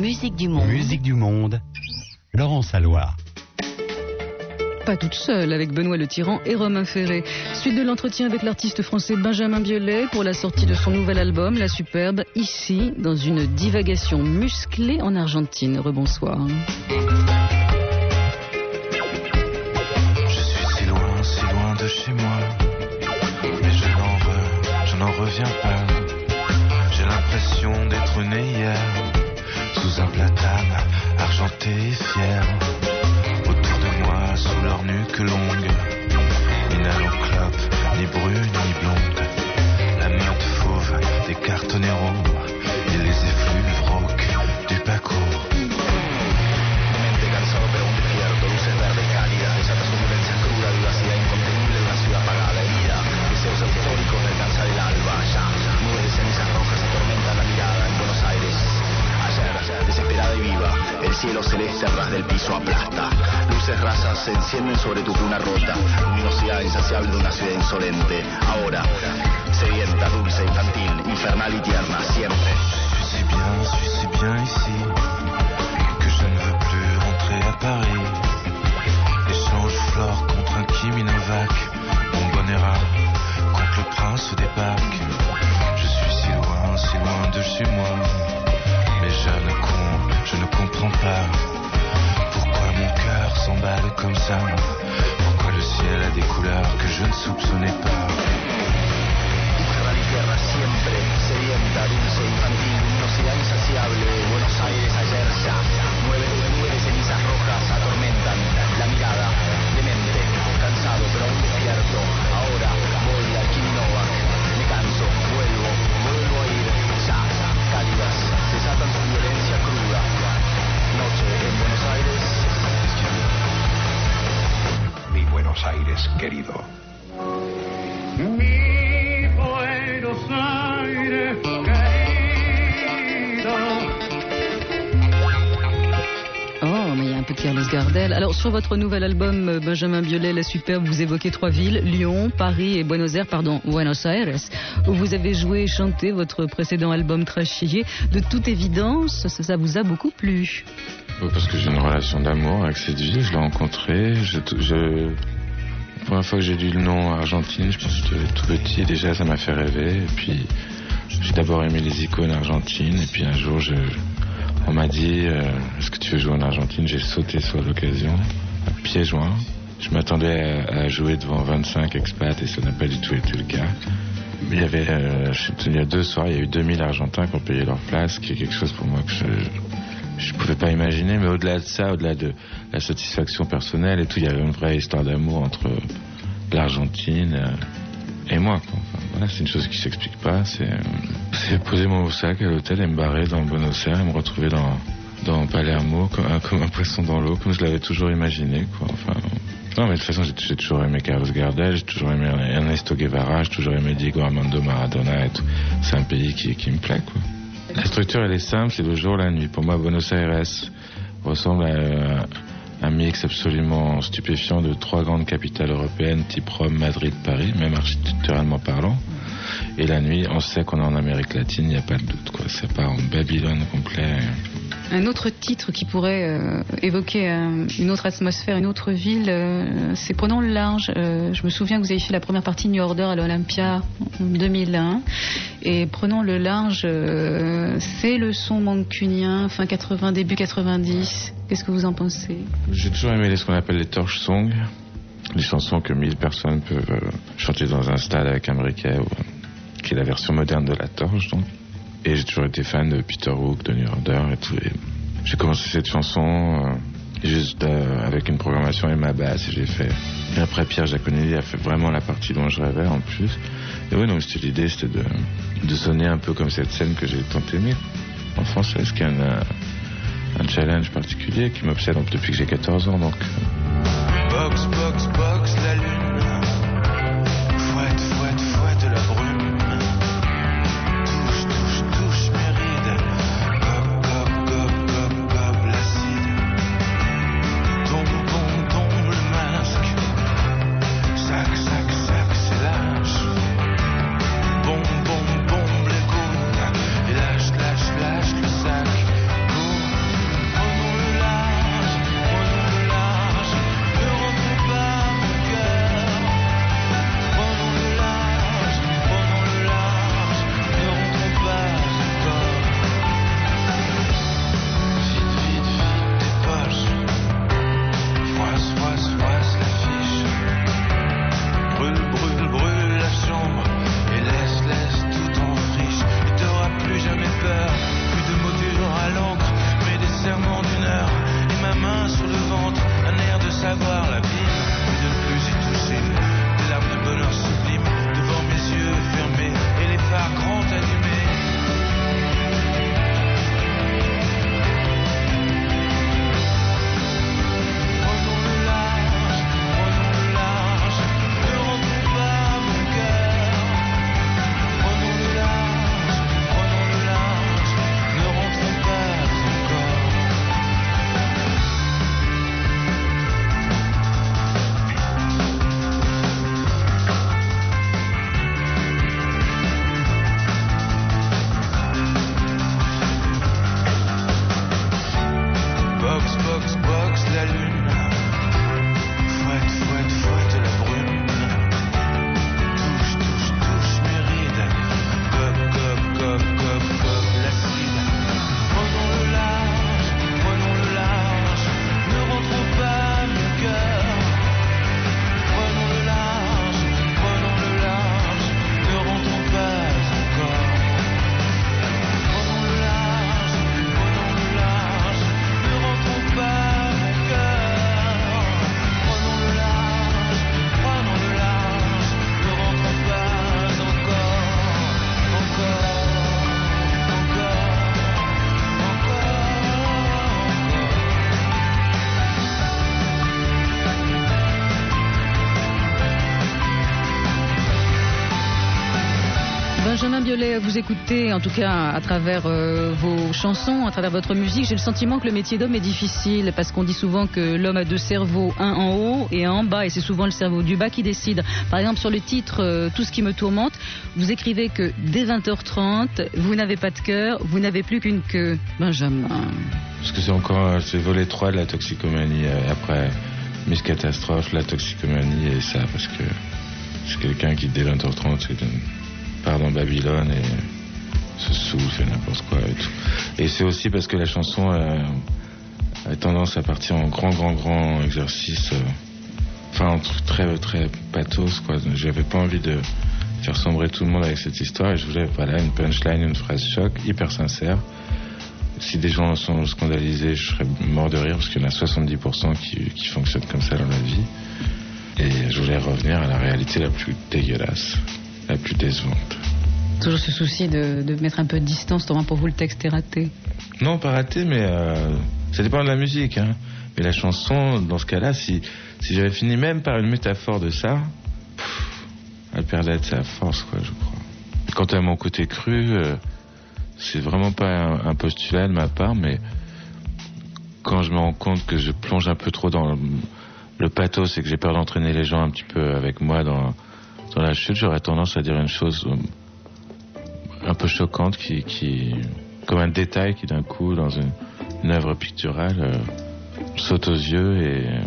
Musique du Monde. Musique du Monde. Laurence Alloy. Pas toute seule, avec Benoît Le Tyran et Romain Ferré. Suite de l'entretien avec l'artiste français Benjamin Biolay pour la sortie de son nouvel album, La Superbe, ici, dans une divagation musclée en Argentine. Rebonsoir. Je suis si loin de chez moi, mais je n'en reviens pas. J'ai l'impression d'être né hier, sous un platane, argenté et fier. Autour de moi, sous leur nuque longue, ni nano-clope, ni brune, ni blonde. La meute fauve des cartoneros et les effluves rauques du parcours. Mente cansado pero un despierto, luces verdes cálidas, desata su violencia cruda, vivacidad incontenible de una ciudad apagada, herida. Deseos eufóricos de alcanzar el alba, ya. Nubes de cenizas rojas atormentan la mirada en Buenos Aires. Ayer, desesperada y viva, el cielo celeste a ras del piso aplasta. Luces rasas se encienden sobre tu cuna rota, luminosidad insaciable de una ciudad insolente. Ahora, sedienta, dulce, infantil, infernal y tierna, siempre. Suis si bien ici, que je ne veux plus rentrer à Paris. Échange Flore contre un Kimi Novak, Bombonera contre le prince des Pâques. Je suis si loin de chez moi. Mais je ne comprends pas pourquoi mon cœur s'emballe comme ça. Pourquoi le ciel a des couleurs que je ne soupçonnais pas. Infernal y tierra siempre, sedienta, dulce, infantil, luminosidad insaciable. Buenos Aires ayer ya. Nubes de cenizas rojas atormentan la mirada. Demente, cansado pero aún despierto. Ahora voy al Kimi Novak. Me canso, vuelvo a ir ya. Cálidas, desatan su violencia cruda. Noche en Buenos Aires. Mi Buenos Aires querido. Mi Buenos Aires querido. Oh, mais il y a un peu de Carlos Gardel. Alors, sur votre nouvel album, Benjamin Biolay, La Superbe, vous évoquez 3 villes, Lyon, Paris et Buenos Aires, où vous avez joué et chanté votre précédent album Trashier. De toute évidence, ça vous a beaucoup plu. Parce que j'ai une relation d'amour avec cette ville, je l'ai rencontrée. La première fois que j'ai lu le nom Argentine, je pense que j'étais tout petit, déjà ça m'a fait rêver. Et puis j'ai d'abord aimé les icônes argentines, et puis un jour on m'a dit est-ce que tu veux jouer en Argentine? J'ai sauté sur l'occasion, à pieds joints. Je m'attendais à jouer devant 25 expats et ça n'a pas du tout été le cas. Il y a 2 soirs, il y a eu 2000 Argentins qui ont payé leur place, qui est quelque chose pour moi que je pouvais pas imaginer, mais au-delà de ça, au-delà de la satisfaction personnelle et tout, il y avait une vraie histoire d'amour entre l'Argentine et moi, quoi. Enfin, voilà, c'est une chose qui s'explique pas. C'est poser mon sac à l'hôtel et me barrer dans Buenos Aires et me retrouver dans Palermo comme un poisson dans l'eau, comme je l'avais toujours imaginé, quoi. Enfin, non, mais de toute façon, j'ai toujours aimé Carlos Gardel, j'ai toujours aimé Ernesto Guevara, j'ai toujours aimé Diego Armando Maradona et tout. C'est un pays qui me plaît, quoi. La structure, elle est simple, c'est le jour, la nuit. Pour moi, Buenos Aires ressemble à un mix absolument stupéfiant de 3 grandes capitales européennes, type Rome, Madrid, Paris, même architecturalement parlant. Et la nuit, on sait qu'on est en Amérique latine, il n'y a pas de doute, quoi. Ça part en Babylone complet. Un autre titre qui pourrait évoquer une autre atmosphère, une autre ville, c'est Prenons le large. Je me souviens que vous avez fait la première partie New Order à l'Olympia en 2001. Et Prenons le large, c'est le son mancunien, fin 80, début 90. Qu'est-ce que vous en pensez? J'ai toujours aimé ce qu'on appelle les torch songs, les chansons que 1000 personnes peuvent chanter dans un stade avec un briquet, qui est la version moderne de la torche, donc. Et j'ai toujours été fan de Peter Hook, de New Order et tout. Et j'ai commencé cette chanson juste avec une programmation et ma basse. Et j'ai fait. Et après, Pierre Giaconelli a fait vraiment la partie dont je rêvais en plus. Et oui, donc l'idée, c'était de sonner un peu comme cette scène que j'ai tant aimée en français, ce qui est un challenge particulier qui m'obsède depuis que j'ai 14 ans. Donc. Box, box, box, la lune. Fouette, la brume. Box, box, box, la lune. Fouette, fouette, fouette, la brume. Touche, touche, touche, mes rides. Cop, cop, cop, cop, cop, l'acide. Prenons le large, prenons le large. Ne rentrons pas mon cœur. Prenons le large, prenons le large. Ne rentrons pas encore. Prenons le large, prenons le large. Ne rentrons pas mon cœur. Prenons le large, prenons le large. Ne rentrons pas encore. Encore, encore, encore, Benjamin Biolay, vous écoutez, en tout cas à travers vos chansons, à travers votre musique, j'ai le sentiment que le métier d'homme est difficile parce qu'on dit souvent que l'homme a deux cerveaux, un en haut et un en bas, et c'est souvent le cerveau du bas qui décide. Par exemple, sur le titre Tout ce qui me tourmente, vous écrivez que dès 20h30, vous n'avez pas de cœur, vous n'avez plus qu'une queue. Benjamin. Parce que c'est encore, c'est volet 3 de la toxicomanie. Après Miss Catastrophe, la toxicomanie et ça, parce que c'est quelqu'un qui dès 20h30 part dans Babylone et se saoule, fait n'importe quoi et tout. Et c'est aussi parce que la chanson a tendance à partir en grand exercice, enfin un truc très très pathos quoi. J'avais pas envie de faire sombrer tout le monde avec cette histoire et je voulais une punchline, une phrase choc hyper sincère. Si des gens sont scandalisés, je serais mort de rire parce qu'il y en a 70% qui fonctionnent comme ça dans la vie. Et je voulais revenir à la réalité la plus dégueulasse, la plus décevante. Toujours ce souci de mettre un peu de distance, notamment pour vous le texte est raté. Non, pas raté, mais ça dépend de la musique. Hein. Mais la chanson, dans ce cas-là, si j'avais fini même par une métaphore de ça, elle perdait de sa force, quoi, je crois. Quant à mon côté cru, c'est vraiment pas un postulat de ma part, mais quand je me rends compte que je plonge un peu trop dans le pathos et que j'ai peur d'entraîner les gens un petit peu avec moi dans la chute, j'aurais tendance à dire une chose un peu choquante qui comme un détail qui d'un coup dans une œuvre picturale saute aux yeux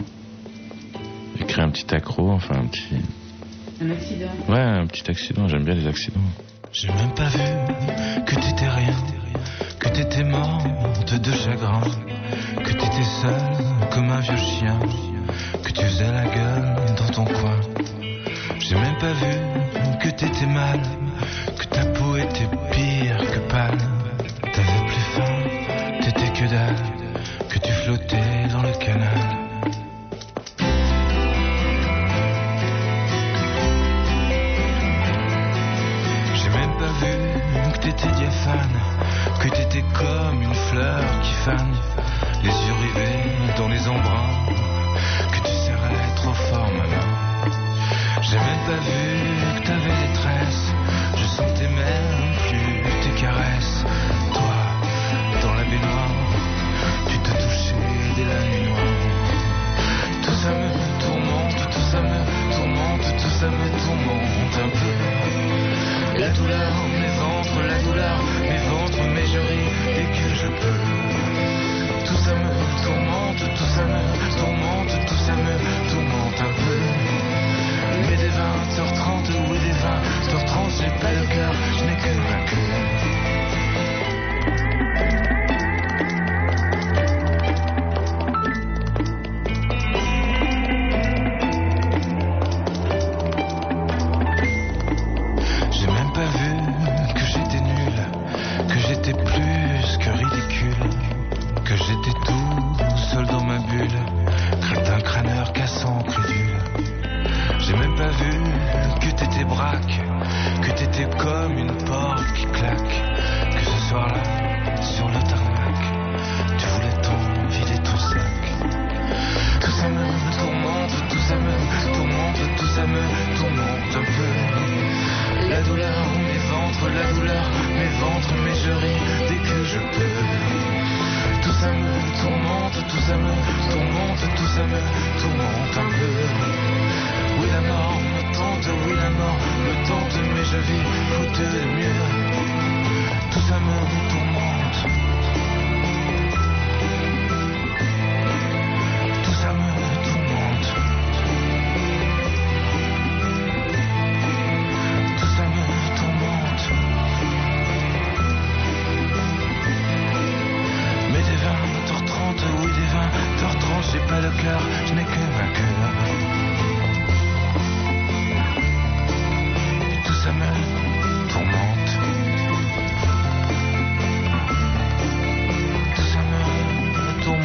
et crée un petit accro, enfin un accident. Ouais, un petit accident, j'aime bien les accidents. J'ai même pas vu que t'étais rien, que t'étais morte de chagrin, que t'étais seule comme un vieux chien, que tu faisais la gueule dans ton coin. J'ai même pas vu que t'étais mal, que ta peau était pire que pâle. T'avais plus faim, t'étais que dalle, que tu flottais dans le canal. J'ai même pas vu que t'étais diaphane, que t'étais comme une fleur qui fane, les yeux rivés dans les embruns, que tu serrais trop fort ma main. J'ai même pas vu que t'avais des tresses, je sentais même plus tes caresses. Toi, dans la baignoire, tu te touchais dès la nuit noire. Tout ça me tourmente, tout ça me tourmente, tout ça me tourmente un peu. La douleur, mes ventres, la douleur, mes ventres, mais je ris dès que je peux. Tout ça me tourmente, tout ça me tourmente, tout ça me tourmente un peu. Mais des 20h30, oui des 20h30, j'ai pas le cœur, je n'ai que ma queue. J'ai même pas vu que j'étais nul, que j'étais plus que ridicule, que j'étais tout seul dans ma bulle, crétin crâneur cassant crédule. J'ai même pas vu que t'étais braque, que t'étais comme une porte qui claque, que ce soir-là, sur le tarmac, tu voulais t'en vider ton sac. Tout ça me tourmente, tout ça me tourmente, tout ça me tourmente un peu. La douleur, mes ventres, la douleur, mes ventres, mais je ris dès que je peux. Tout ça me tourmente, tout ça me tourmente, tout ça me tourmente un peu. Oui la mort me tente, oui la mort me tente, mais je vis faute de mieux. Tout ça me tourmente. le cœur, je n'ai que vainqueur. Et tout ça me tourmente. Tout ça me tourmente.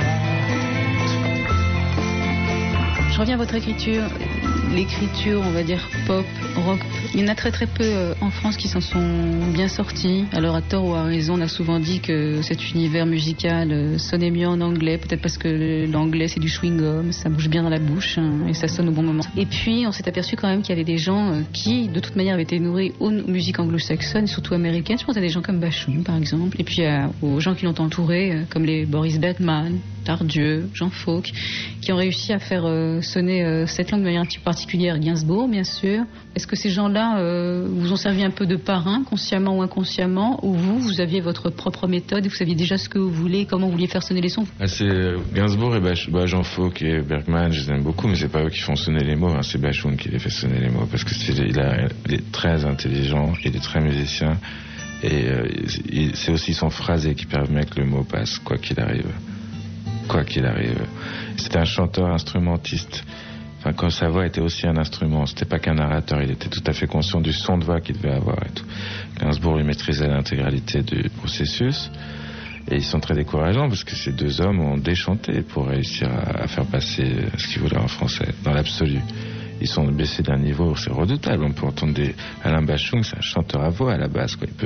Je reviens à votre écriture. L'écriture, on va dire pop, rock, il y en a très très peu en France qui s'en sont bien sortis. Alors à tort ou à raison, on a souvent dit que cet univers musical sonnait mieux en anglais, peut-être parce que l'anglais c'est du chewing-gum, ça bouge bien dans la bouche et ça sonne au bon moment. Et puis on s'est aperçu quand même qu'il y avait des gens qui de toute manière avaient été nourris aux musiques anglo-saxonnes et surtout américaines. Je pense à des gens comme Bashung par exemple, et puis aux gens qui l'ont entouré comme les Boris Bergman, Tardieu, Jean Fauque, qui ont réussi à faire sonner cette langue de manière un petit peu particulière. Gainsbourg, bien sûr. Est-ce que ces gens-là vous ont servi un peu de parrain, consciemment ou inconsciemment, ou vous aviez votre propre méthode et vous saviez déjà ce que vous voulez, comment vous vouliez faire sonner les sons? C'est Gainsbourg et Jean Fauque et Bergman, je les aime beaucoup, mais c'est pas eux qui font sonner les mots, hein, c'est Bashung qui les fait sonner les mots, parce que il est très intelligent, il est très musicien, et c'est aussi son phrasé qui permet que le mot passe, quoi qu'il arrive. Quoi qu'il arrive. C'était un chanteur instrumentiste. Enfin, quand sa voix était aussi un instrument, c'était pas qu'un narrateur, il était tout à fait conscient du son de voix qu'il devait avoir et tout. Gainsbourg, lui maîtrisait l'intégralité du processus, et ils sont très décourageants parce que ces deux hommes ont déchanté pour réussir à faire passer ce qu'ils voulaient en français, dans l'absolu. Ils sont baissés d'un niveau, c'est redoutable. On peut entendre Alain Bashung, c'est un chanteur à voix à la base, quoi.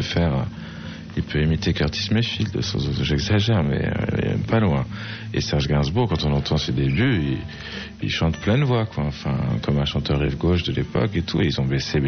Il peut imiter Curtis Mayfield, j'exagère, mais pas loin. Et Serge Gainsbourg, quand on entend ses débuts, il chante pleine voix, quoi. Enfin, comme un chanteur rive gauche de l'époque et tout. Et ils ont baissé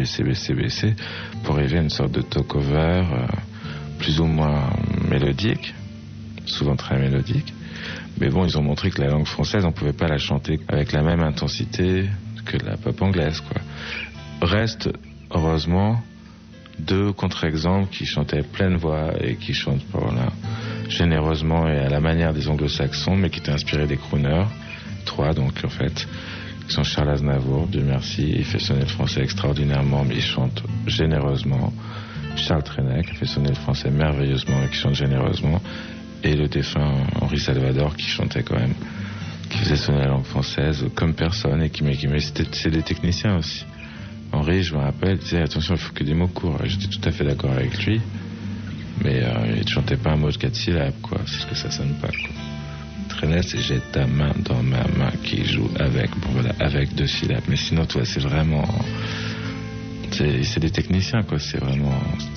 pour arriver à une sorte de talk-over plus ou moins mélodique, souvent très mélodique. Mais bon, ils ont montré que la langue française, on pouvait pas la chanter avec la même intensité que la pop anglaise, quoi. Reste, heureusement, deux contre-exemples qui chantaient pleine voix et qui chantent généreusement et à la manière des anglo-saxons, mais qui étaient inspirés des crooners. Trois donc en fait, qui sont Charles Aznavour, Dieu merci, il fait sonner le français extraordinairement, mais il chante généreusement. Charles Trenet, qui fait sonner le français merveilleusement et qui chante généreusement. Et le défunt Henri Salvador, qui chantait quand même, qui faisait sonner la langue française comme personne, et c'est des techniciens aussi. Henri, je me rappelle, disait attention, il faut que des mots courts. J'étais tout à fait d'accord avec lui, mais il ne chantait pas un mot de 4 syllabes, quoi. C'est ce que ça sonne pas, quoi. Trenet, c'est j'ai ta main dans ma main qui joue avec, bon voilà, avec 2 syllabes. Mais sinon, toi, c'est vraiment, c'est des techniciens, quoi. C'est vraiment.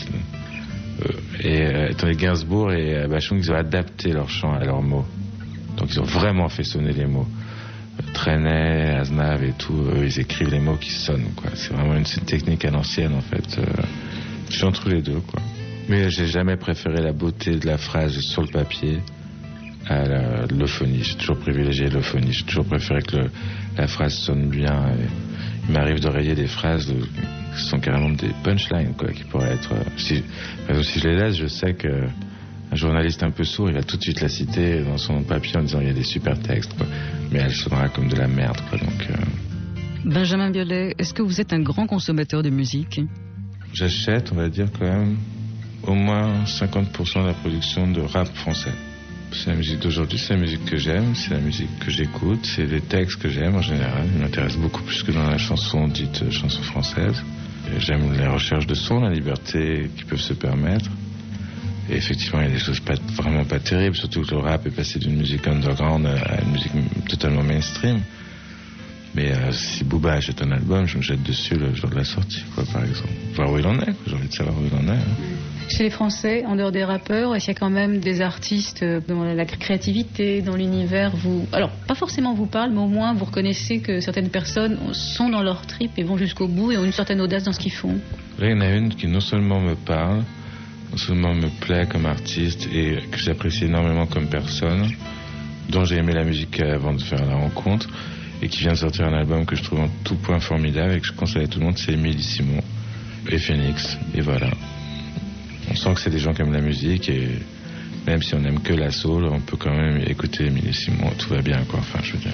Tandis Gainsbourg et Bashung, ils ont adapté leur chant à leurs mots. Donc ils ont vraiment fait sonner les mots. Trenet, Aznav et tout, eux, ils écrivent les mots qui sonnent, quoi. C'est vraiment une technique à l'ancienne, en fait. Je suis entre les deux, quoi. Mais j'ai jamais préféré la beauté de la phrase sur le papier à l'euphonie. J'ai toujours privilégié l'euphonie. J'ai toujours préféré que la phrase sonne bien. Et il m'arrive de rayer des phrases qui sont carrément des punchlines, quoi, qui pourraient être... si je les laisse, je sais que un journaliste un peu sourd, il va tout de suite la citer dans son papier en disant il y a des super textes, quoi. Mais elle sonnera comme de la merde, quoi. Donc, Benjamin Biolay, est-ce que vous êtes un grand consommateur de musique? J'achète, on va dire quand même, au moins 50% de la production de rap français. C'est la musique d'aujourd'hui, c'est la musique que j'aime, c'est la musique que j'écoute, c'est les textes que j'aime en général. Ils m'intéressent beaucoup plus que dans la chanson dite chanson française. Et j'aime les recherches de son, la liberté qu'ils peuvent se permettre. Et effectivement, il y a des choses vraiment pas terribles, surtout que le rap est passé d'une musique underground à une musique totalement mainstream. Mais si Booba achète un album, je me jette dessus le jour de la sortie, quoi, par exemple. Voir où il en est, quoi. J'ai envie de savoir où il en est. Hein. Chez les Français, en dehors des rappeurs, est-ce qu'il y a quand même des artistes dans la créativité, dans l'univers, alors pas forcément vous parlent, mais au moins vous reconnaissez que certaines personnes sont dans leur trip et vont jusqu'au bout et ont une certaine audace dans ce qu'ils font? Là, il y en a une qui non seulement me parle, non seulement me plaît comme artiste et que j'apprécie énormément comme personne, dont j'ai aimé la musique avant de faire la rencontre, et qui vient de sortir un album que je trouve en tout point formidable et que je conseille à tout le monde, c'est Émilie Simon et Phoenix, et voilà. On sent que c'est des gens qui aiment la musique, et même si on n'aime que la soul, on peut quand même écouter Émilie Simon, tout va bien, quoi, enfin je veux dire.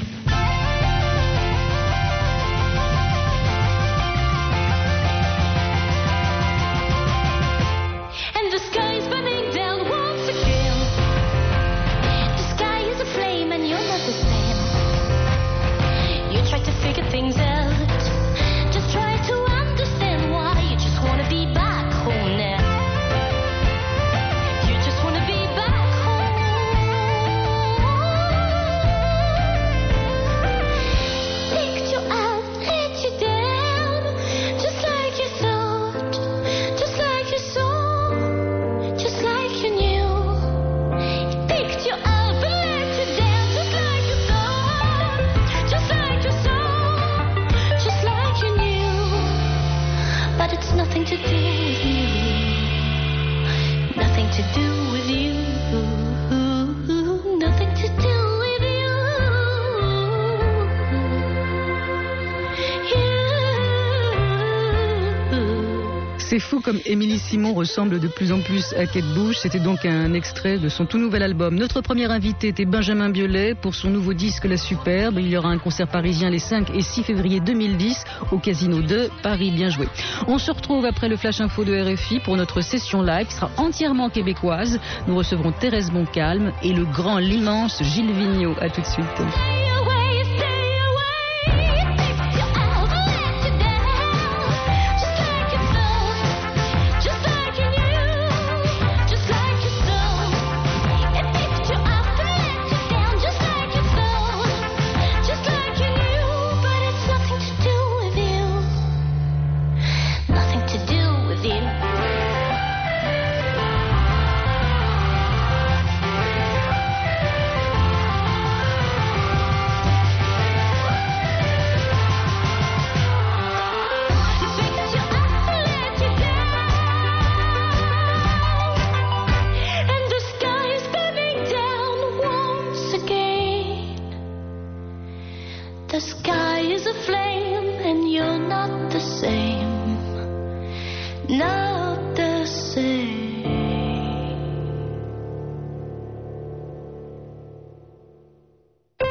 C'est fou comme Émilie Simon ressemble de plus en plus à Kate Bush. C'était donc un extrait de son tout nouvel album. Notre premier invité était Benjamin Biolay pour son nouveau disque La Superbe. Il y aura un concert parisien les 5 et 6 février 2010 au Casino de Paris. Bien joué. On se retrouve après le Flash Info de RFI pour notre session live qui sera entièrement québécoise. Nous recevrons Thérèse Moncalme et le grand, l'immense Gilles Vigneault. À tout de suite. The sky is aflame and you're not the same. Now